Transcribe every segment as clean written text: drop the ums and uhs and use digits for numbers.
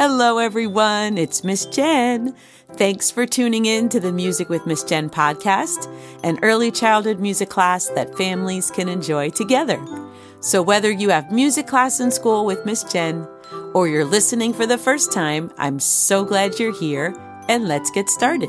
Hello, everyone. It's Miss Jen. Thanks for tuning in to the Music with Miss Jen podcast, an early childhood music class that families can enjoy together. So whether you have music class in school with Miss Jen or you're listening for the first time, I'm so glad you're here, and let's get started.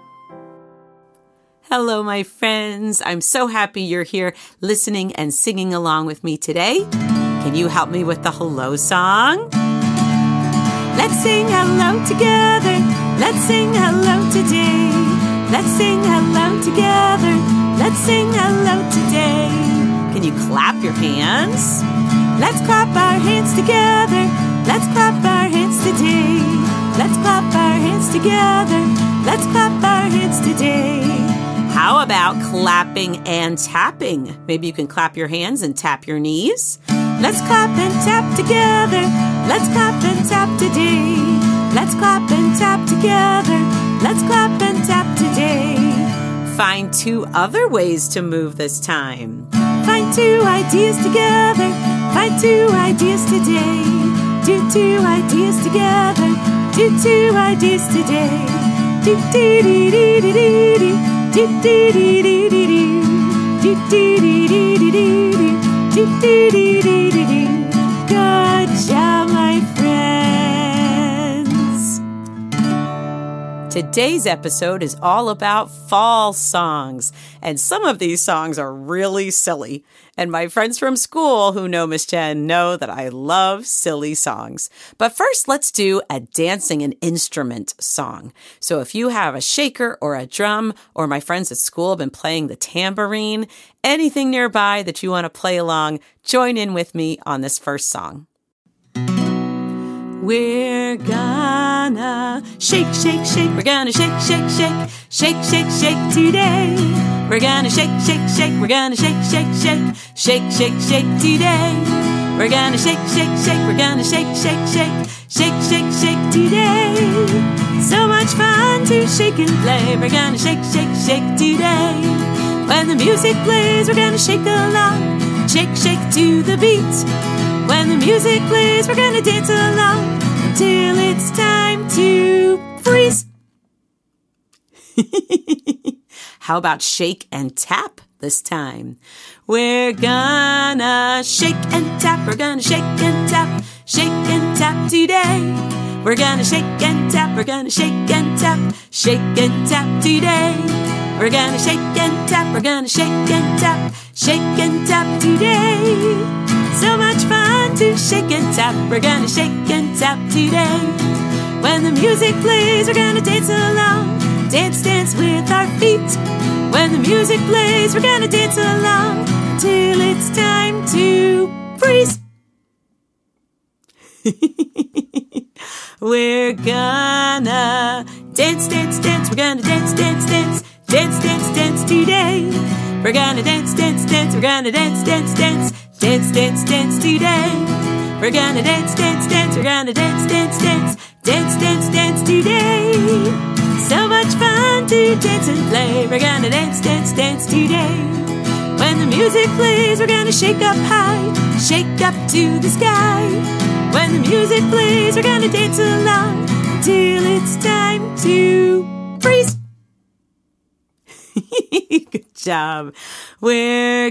Hello, my friends. I'm so happy you're here listening and singing along with me today. Can you help me with the hello song? Let's sing hello together. Let's sing hello today. Let's sing hello together. Let's sing hello today. Can you clap your hands? Let's clap our hands together. Let's clap our hands today. Let's clap our hands together. Let's clap our hands today. How about clapping and tapping? Maybe you can clap your hands and tap your knees. Let's clap and tap together. Let's clap and tap today. Let's clap and tap together. Let's clap and tap today. Find two other ways to move this time. Find two ideas together. Find two ideas today. Do two ideas together. Do two ideas today. Do do do do do do. Do do do do do do. Do do do do do do. Do do do do do do. Good job, my friends. Today's episode is all about fall songs, and some of these songs are really silly. And my friends from school who know Miss Jen know that I love silly songs. But first, let's do a dancing and instrument song. So if you have a shaker or a drum, or my friends at school have been playing the tambourine, anything nearby that you want to play along, join in with me on this first song. We're gonna shake, shake, shake. We're gonna shake, shake, shake. Shake, shake, shake today. We're gonna shake, shake, shake. We're gonna shake, shake, shake. Shake, shake, shake today. We're gonna shake, shake, shake. We're gonna shake, shake, shake. Shake, shake, shake today. So much fun to shake and play. We're gonna shake, shake, shake today. When the music plays, we're gonna shake along. Shake, shake to the beat. When the music plays, we're gonna dance along until it's time to freeze. How about shake and tap this time? We're gonna shake and tap. We're gonna shake and tap. Shake and tap today. We're gonna shake and tap. We're gonna shake and tap. Shake and tap today. We're gonna shake and tap. We're gonna shake and tap. Shake and tap today. So much fun to shake and tap. We're gonna shake and tap today. When the music plays, we're gonna dance along. Dance, dance with our feet. When the music plays, we're gonna dance along till it's time to freeze. We're gonna dance, dance, dance. We're gonna dance, dance, dance. Dance, dance, dance today. We're gonna dance, dance, dance. We're gonna dance, dance, dance. Dance, dance, dance today. We're gonna dance, dance, dance. We're gonna dance, dance, dance. Dance, dance, dance today. So much fun to dance and play. We're gonna dance, dance, dance today. When the music plays, we're gonna shake up high. Shake up to the sky. When the music plays, we're gonna dance along till it's time to freeze. Good job. We're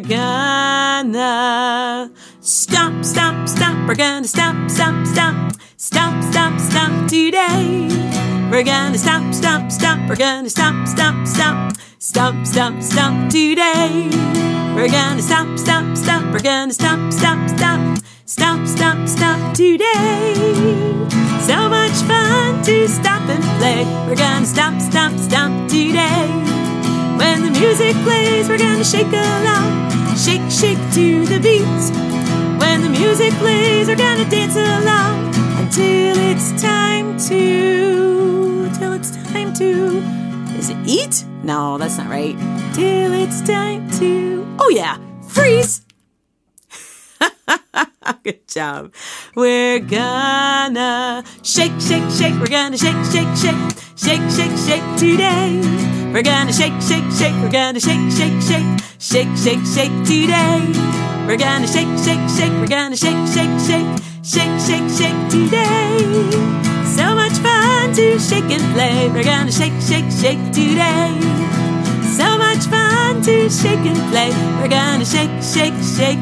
gonna stomp, stomp, stomp. We're gonna stomp, stomp, stomp. Stomp, stomp, stomp today. We're gonna stomp, stomp, stomp. We're gonna stomp, stomp, stomp. Stomp, stomp, stomp today. We're gonna stomp, stomp, stomp. We're gonna stomp, stomp, stomp. Stomp, stomp, stomp today. So much fun to stomp and play. We're gonna stomp, stomp, stomp today. When the music plays, we're gonna shake along. Shake, shake to the beat. When the music plays, we're gonna dance along until it's time to... Is it eat? No, that's not right. Till it's time to... Oh yeah, freeze! Good job. We're gonna shake, shake, shake. We're gonna shake, shake, shake. Shake, shake, shake today. We're gonna shake, shake, shake. We're gonna shake, shake, shake. Shake, shake, shake today. We're gonna shake, shake, shake. We're gonna shake, shake, shake. Shake, shake, shake today. to shake and play. We're gonna shake, shake, shake today. So much fun to shake and play. We're gonna shake, shake, shake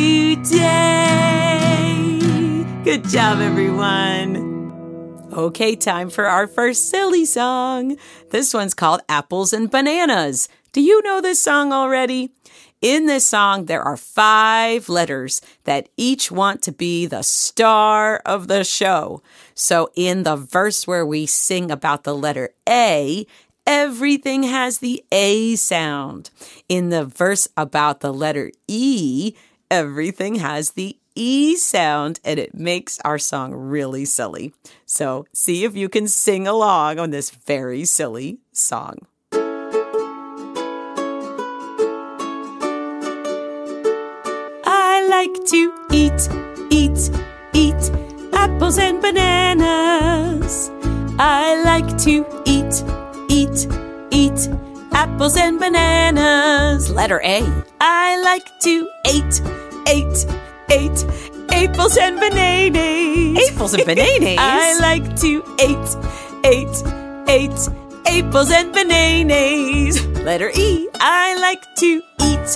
today. Good job, everyone. Okay, time for our first silly song. This one's called Apples and Bananas. Do you know this song already? In this song, there are 5 letters that each want to be the star of the show. So in the verse where we sing about the letter A, everything has the A sound. In the verse about the letter E, everything has the E sound, and it makes our song really silly. So see if you can sing along on this very silly song. I like to eat apples and bananas. I like to eat apples and bananas. Letter A. I like to eat apples and bananas. Apples and bananas? I like to eat apples and bananas. Letter E. I like to eat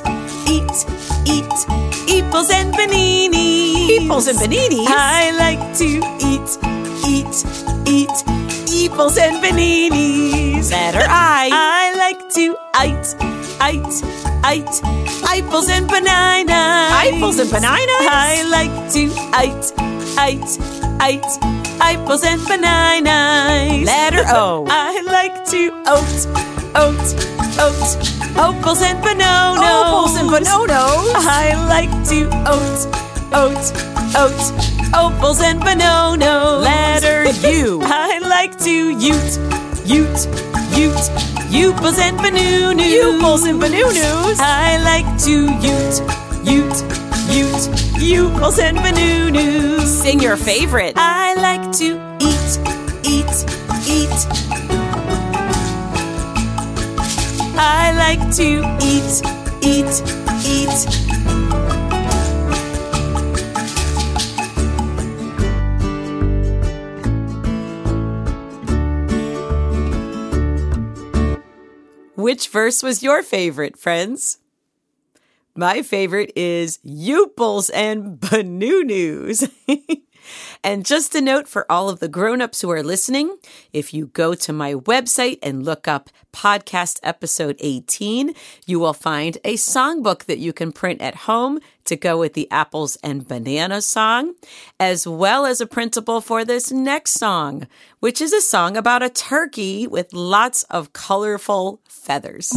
apples and bananas. Apples and bananas? I like to eat apples and bananas. Letter I. I like to eat apples and bananas. Apples and bananas? I like to eat apples and bananas. Letter O. I like to opals and bananas. Opals and bananas? I like to opals and bananas. Letter U. I like to ute Upals and bananas. Upals and bananas. I like to ute Upals and bananas. Sing your favorite. I like to eat I like to eat Which verse was your favorite, friends? My favorite is Upals and bananas. And just a note for all of the grown-ups who are listening, if you go to my website and look up podcast episode 18, you will find a songbook that you can print at home to go with the apples and banana song, as well as a printable for this next song, which is a song about a turkey with lots of colorful feathers.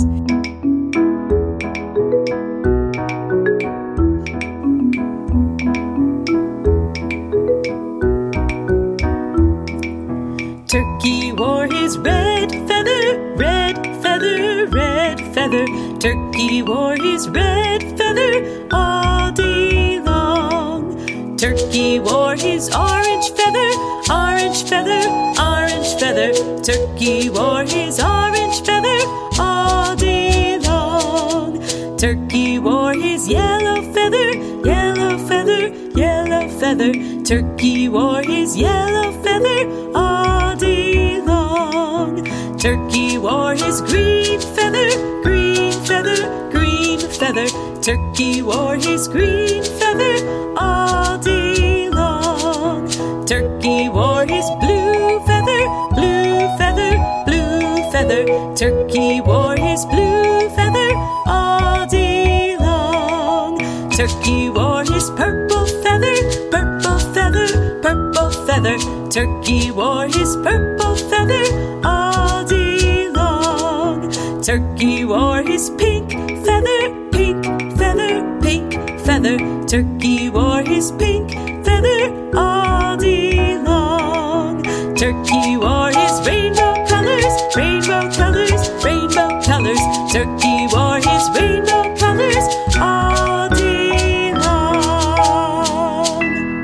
Turkey wore his red feather, red feather, red feather. Turkey wore his red feather all day long. Turkey wore his orange feather, orange feather, orange feather. Turkey wore his orange feather all day long. Turkey wore his yellow feather, yellow feather, yellow feather. Turkey wore his yellow feather all day long. Turkey wore his green feather, green feather, green feather. Turkey wore his green feather all day long. Turkey wore his blue feather, blue feather, blue feather. Turkey wore his blue feather all day long. Turkey wore his purple feather, purple feather, purple feather. Turkey wore his purple feather all day long. Turkey wore his pink feather, pink feather, pink feather. Turkey wore his pink feather all day long. Turkey wore his rainbow colors, rainbow colors, rainbow colors. Turkey wore his rainbow colors all day long.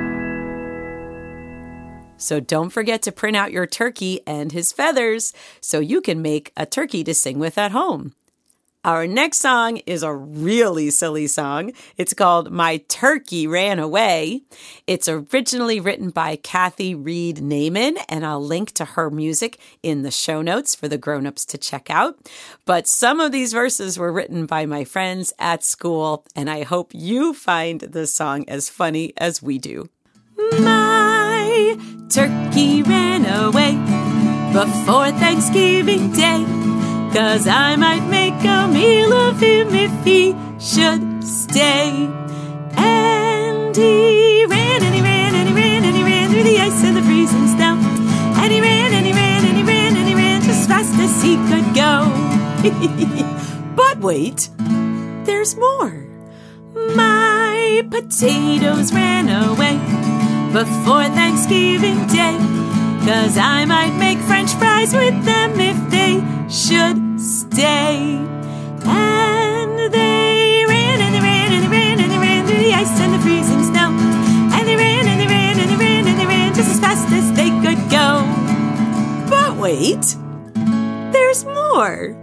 So don't forget to print out your turkey and his feathers so you can make a turkey to sing with at home. Our next song is a really silly song. It's called My Turkey Ran Away. It's originally written by Kathy Reed Naiman, and I'll link to her music in the show notes for the grown-ups to check out. But some of these verses were written by my friends at school, and I hope you find this song as funny as we do. My turkey ran away before Thanksgiving Day, 'cause I might make a meal of him if he should stay. And he ran and he ran and he ran and he ran through the ice and the freezing snow. And he ran and he ran and he ran and he ran just as fast as he could go. But wait, there's more. My potatoes ran away before Thanksgiving Day, 'cause I might make French fries with them if they should stay. And they ran and they ran and they ran and they ran through the ice and the freezing snow. And they ran and they ran and they ran and they ran just as fast as they could go. But wait, there's more.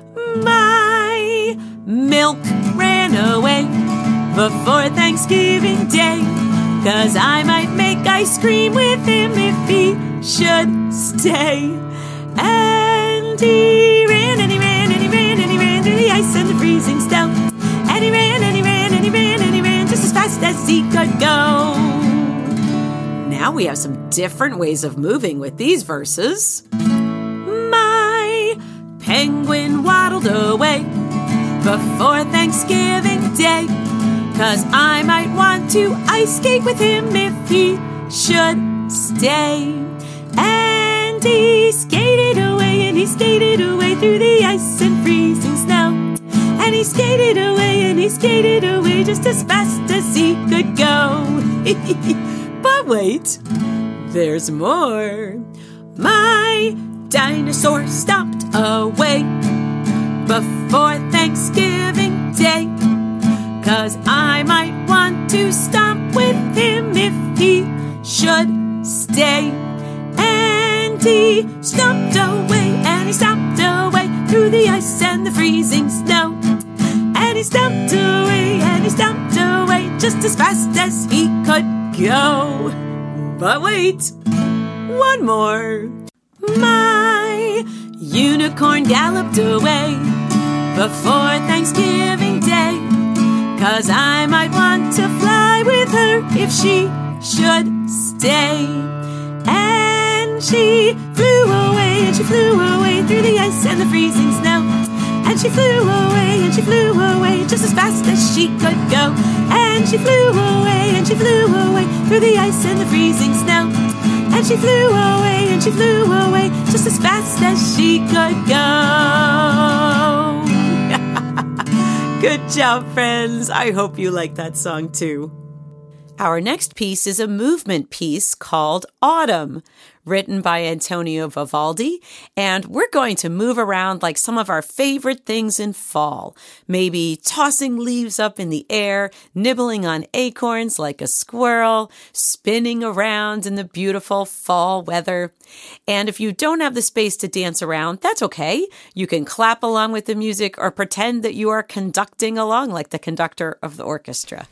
My milk ran away before Thanksgiving Day, 'cause I might make ice cream with him if he should stay. And he ran and he ran and he ran and he ran through the ice and the freezing snow. And he ran and he ran and he ran and he ran just as fast as he could go. Now we have some different ways of moving with these verses. My penguin waddled away before Thanksgiving Day, 'cause I might want to ice skate with him if he should stay. And he skated away and he skated away through the ice and freezing snow. And he skated away just as fast as he could go. But wait, there's more. My dinosaur stopped away before Thanksgiving Day, 'cause I might want to stomp with him if he should stay. And he stomped away and he stomped away through the ice and the freezing snow. And he stomped away and he stomped away just as fast as he could go. But wait, one more. My unicorn galloped away before Thanksgiving Day, 'cause I might want to fly with her if she should stay. And she flew away and she flew away through the ice and the freezing snow. And she flew away just as fast as she could go. And she flew away and she flew away through the ice and the freezing snow. And she flew away just as fast as she could go. Good job, friends. I hope you like that song too. Our next piece is a movement piece called Autumn, written by Antonio Vivaldi, and we're going to move around like some of our favorite things in fall. Maybe tossing leaves up in the air, nibbling on acorns like a squirrel, spinning around in the beautiful fall weather. And if you don't have the space to dance around, that's okay. You can clap along with the music or pretend that you are conducting along like the conductor of the orchestra.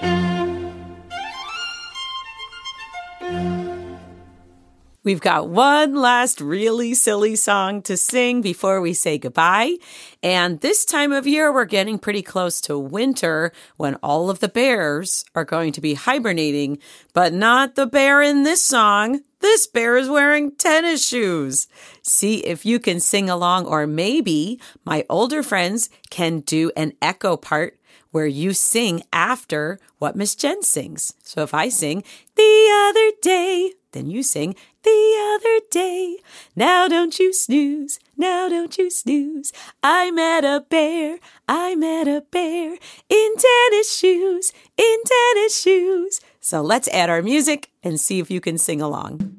We've got one last really silly song to sing before we say goodbye. And this time of year, we're getting pretty close to winter when all of the bears are going to be hibernating, but not the bear in this song. This bear is wearing tennis shoes. See if you can sing along, or maybe my older friends can do an echo part where you sing after what Miss Jen sings. So if I sing, the other day, then you sing, the other day. Now don't you snooze, now don't you snooze. I met a bear in tennis shoes, in tennis shoes. So let's add our music and see if you can sing along.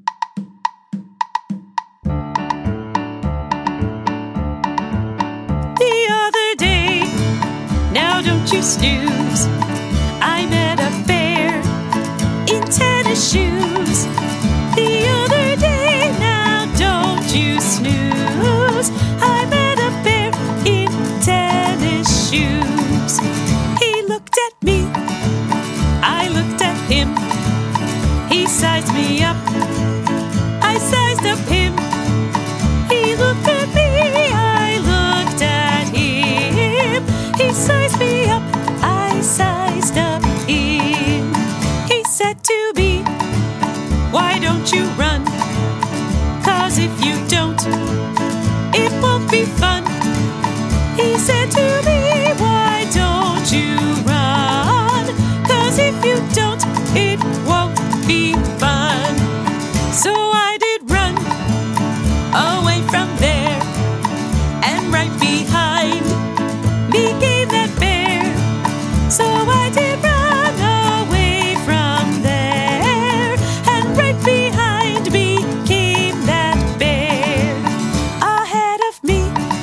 The other day, now don't you snooze. I met a bear in tennis shoes. The other day, now don't you snooze. I met a bear in tennis shoes. He looked at me, I looked at him. He sized me up, I sized up him. He looked at me, I looked at him. He sized me up, I sized up him. He said to me, why don't you run? 'Cause if you don't, it won't be fun. He said to me, why don't you run? 'Cause if you don't, it won't be fun. So I did run away from there, and right behind me came that bear. So I did run away from there, and right behind me came that bear. Ahead of me,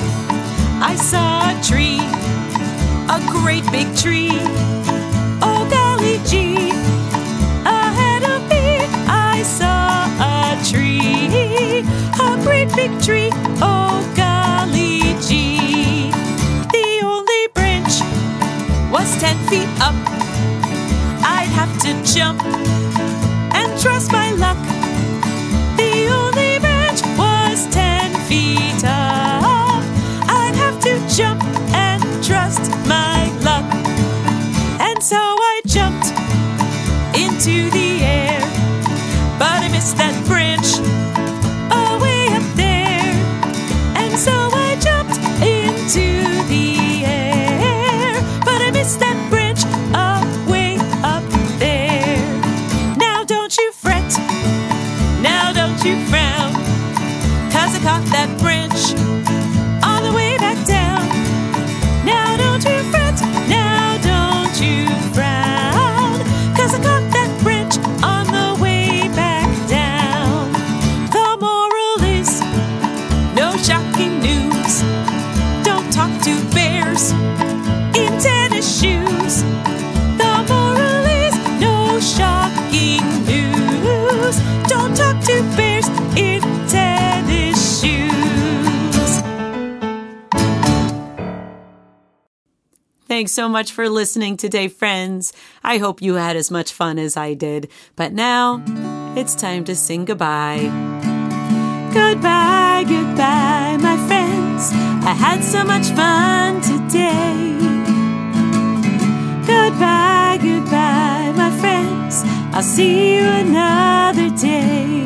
I saw a tree, a great big tree. Oh golly gee. Ahead of me, I saw a tree, a great big tree. Oh golly gee. The only branch was 10 feet up. I'd have to jump and trust my luck. The only branch was 10 feet up. I'd have to jump and trust my luck. And so I jumped into the air, but I missed that branch away up there. And so I jumped into the air, but I missed that branch away up there. Now don't you fret, now don't you frown, 'cause I caught that branch on the way back down. Now don't you fret, now don't you frown, 'cause I caught that branch on the way back down. The moral is, no shocking news. Don't talk to bears in tennis shoes. The moral is, no shocking news. Don't talk to bears in tennis shoes. Thanks so much for listening today, friends. I hope you had as much fun as I did. But now, it's time to sing goodbye. Goodbye, goodbye, my friends. I had so much fun today. Goodbye, goodbye, my friends. I'll see you another day.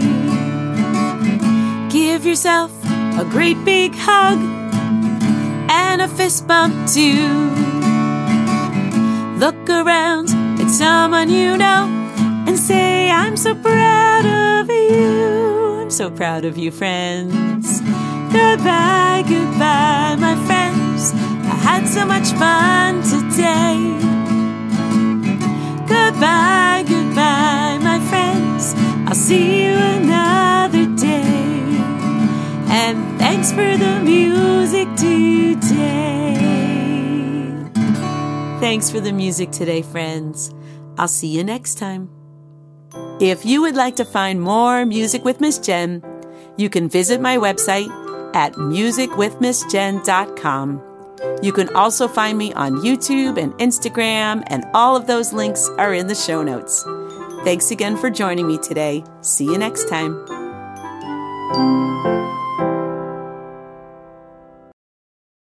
Give yourself a great big hug and a fist bump too. Look around at someone you know and say, I'm so proud of you. I'm so proud of you, friends. Goodbye, goodbye, my friends. I had so much fun today. Goodbye, goodbye, my friends. I'll see you another day. And thanks for the music today. Thanks for the music today, friends. I'll see you next time. If you would like to find more Music with Miss Jen, you can visit my website at musicwithmissjen.com. You can also find me on YouTube and Instagram, and all of those links are in the show notes. Thanks again for joining me today. See you next time.